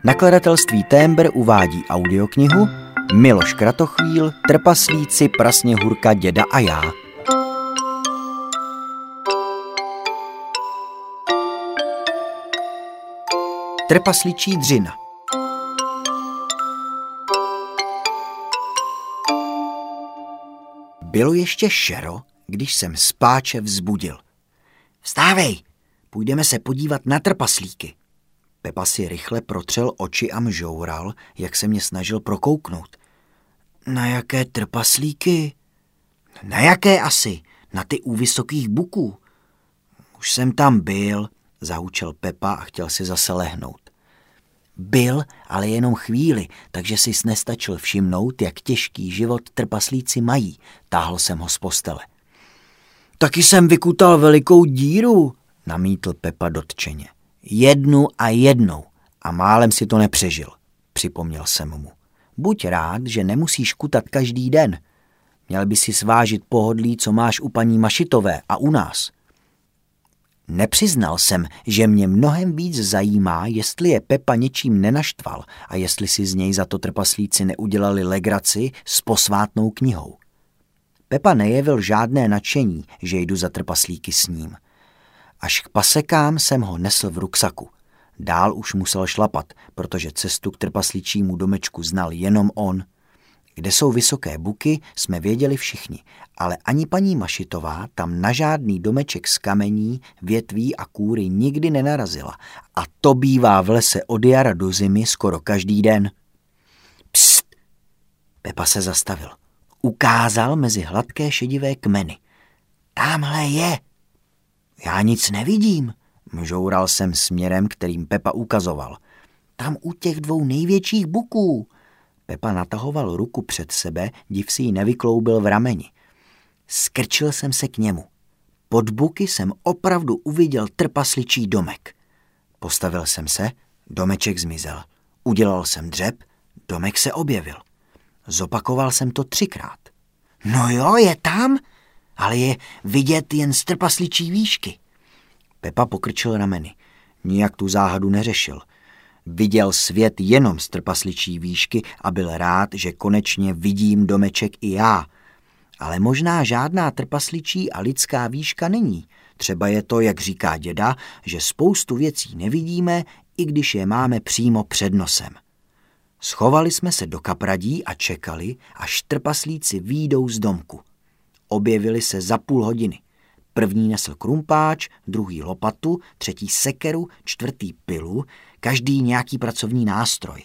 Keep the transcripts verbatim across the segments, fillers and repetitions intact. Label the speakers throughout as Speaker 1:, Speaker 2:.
Speaker 1: Nakladatelství Témbr uvádí audioknihu Miloš Kratochvíl, Trpaslíci, Prasněhurka, Děda a já. Trpasličí dřina. Bylo ještě šero, když jsem spáče vzbudil. Vstávej, půjdeme se podívat na trpaslíky. Pepa si rychle protřel oči a mžoural, jak se mě snažil prokouknout. Na jaké trpaslíky? Na jaké asi? Na ty u vysokých buků. Už jsem tam byl, zahučel Pepa a chtěl si zase lehnout. Byl, ale jenom chvíli, takže si nestačil všimnout, jak těžký život trpaslíci mají. Táhl jsem ho z postele. Taky jsem vykutal velikou díru, namítl Pepa dotčeně. Jednu a jednou a málem si to nepřežil, připomněl jsem mu. Buď rád, že nemusíš kutat každý den. Měl by si svážit pohodlí, co máš u paní Mašitové a u nás. Nepřiznal jsem, že mě mnohem víc zajímá, jestli je Pepa něčím nenaštval a jestli si z něj za to trpaslíci neudělali legraci s posvátnou knihou. Pepa nejevil žádné nadšení, že jdu za trpaslíky s ním. Až k pasekám jsem ho nesl v ruksaku. Dál už musel šlapat, protože cestu k trpaslíčímu domečku znal jenom on. Kde jsou vysoké buky, jsme věděli všichni, ale ani paní Mašitová tam na žádný domeček z kamení, větví a kůry nikdy nenarazila. A to bývá v lese od jara do zimy skoro každý den. Psst! Pepa se zastavil. Ukázal mezi hladké šedivé kmeny. Támhle je! Já nic nevidím, mžoural jsem směrem, kterým Pepa ukazoval. Tam u těch dvou největších buků. Pepa natahoval ruku před sebe, div si ji nevykloubil v rameni. Skrčil jsem se k němu. Pod buky jsem opravdu uviděl trpasličí domek. Postavil jsem se, domeček zmizel. Udělal jsem dřep, domek se objevil. Zopakoval jsem to třikrát. No jo, je tam, ale je vidět jen z trpasličí výšky. Pepa pokrčil rameny. Nijak tu záhadu neřešil. Viděl svět jenom z trpasličí výšky a byl rád, že konečně vidím domeček i já. Ale možná žádná trpasličí a lidská výška není. Třeba je to, jak říká děda, že spoustu věcí nevidíme, i když je máme přímo před nosem. Schovali jsme se do kapradí a čekali, až trpaslíci výjdou z domku. Objevili se za půl hodiny. První nesl krumpáč, druhý lopatu, třetí sekeru, čtvrtý pilu, každý nějaký pracovní nástroj.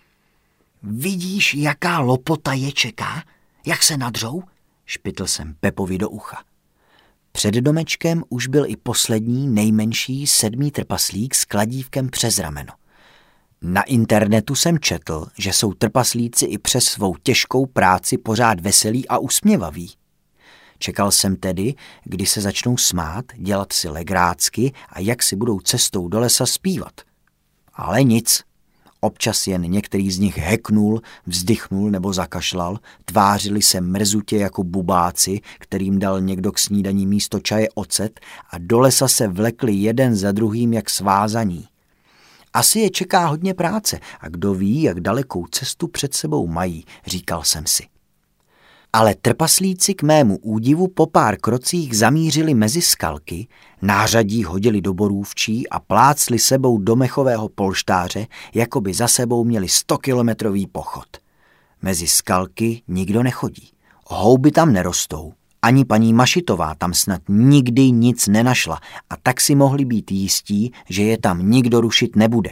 Speaker 1: Vidíš, jaká lopota je čeká? Jak se nadřou? Špitl jsem Pepovi do ucha. Před domečkem už byl i poslední, nejmenší sedmý trpaslík s kladívkem přes rameno. Na internetu jsem četl, že jsou trpaslíci i přes svou těžkou práci pořád veselí a usměvaví. Čekal jsem tedy, kdy se začnou smát, dělat si legrácky a jak si budou cestou do lesa zpívat. Ale nic. Občas jen některý z nich heknul, vzdychnul nebo zakašlal, tvářili se mrzutě jako bubáci, kterým dal někdo k snídaní místo čaje ocet a do lesa se vlekli jeden za druhým jak svázaní. Asi je čeká hodně práce a kdo ví, jak dalekou cestu před sebou mají, říkal jsem si. Ale trpaslíci k mému údivu po pár krocích zamířili mezi skalky, nářadí hodili do borůvčí a plácli sebou do mechového polštáře, jako by za sebou měli stokilometrový pochod. Mezi skalky nikdo nechodí. Houby tam nerostou. Ani paní Mašitová tam snad nikdy nic nenašla a tak si mohli být jistí, že je tam nikdo rušit nebude.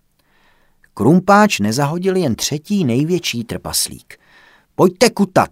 Speaker 1: Krumpáč nezahodil jen třetí největší trpaslík. Pojďte kutat!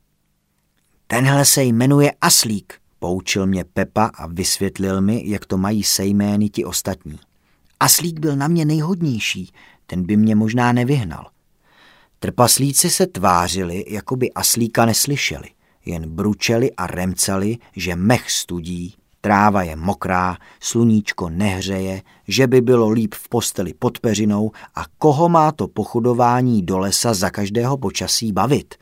Speaker 1: Tenhle se jmenuje Aslík, poučil mě Pepa a vysvětlil mi, jak to mají sejmény ti ostatní. Aslík byl na mě nejhodnější, ten by mě možná nevyhnal. Trpaslíci se tvářili, jako by Aslíka neslyšeli, jen bručeli a remcali, že mech studí, tráva je mokrá, sluníčko nehřeje, že by bylo líp v posteli pod peřinou a koho má to pochodování do lesa za každého počasí bavit.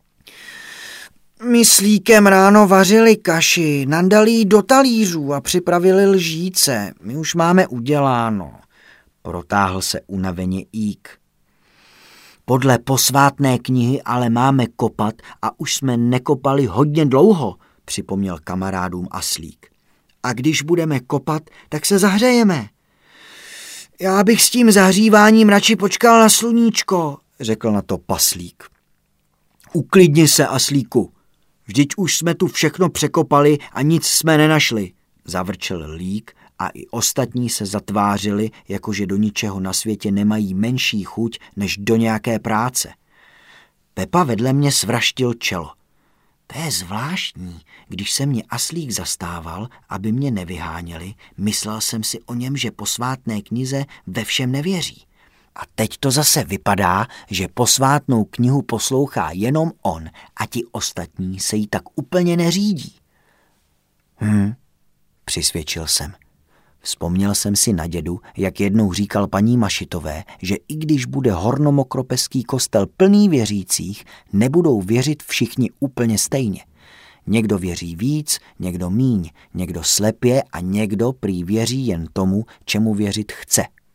Speaker 1: My s Líkem ráno vařili kaši, nandali ji do talířů a připravili lžíce. My už máme uděláno. Protáhl se unaveně Ík. Podle posvátné knihy ale máme kopat a už jsme nekopali hodně dlouho, připomněl kamarádům Aslík. A když budeme kopat, tak se zahřejeme. Já bych s tím zahříváním radši počkal na sluníčko, řekl na to Paslík. Uklidni se, Aslíku. Vždyť už jsme tu všechno překopali a nic jsme nenašli, zavrčel Lík a i ostatní se zatvářili, jakože do ničeho na světě nemají menší chuť než do nějaké práce. Pepa vedle mě svraštil čelo. To je zvláštní, když se mě Aslík zastával, aby mě nevyháněli, myslel jsem si o něm, že posvátné knize ve všem nevěří. A teď to zase vypadá, že posvátnou knihu poslouchá jenom on a ti ostatní se jí tak úplně neřídí. Hm, přisvědčil jsem. Vzpomněl jsem si na dědu, jak jednou říkal paní Mašitové, že i když bude hornomokropeský kostel plný věřících, nebudou věřit všichni úplně stejně. Někdo věří víc, někdo míň, někdo slepě a někdo prý věří jen tomu, čemu věřit chce.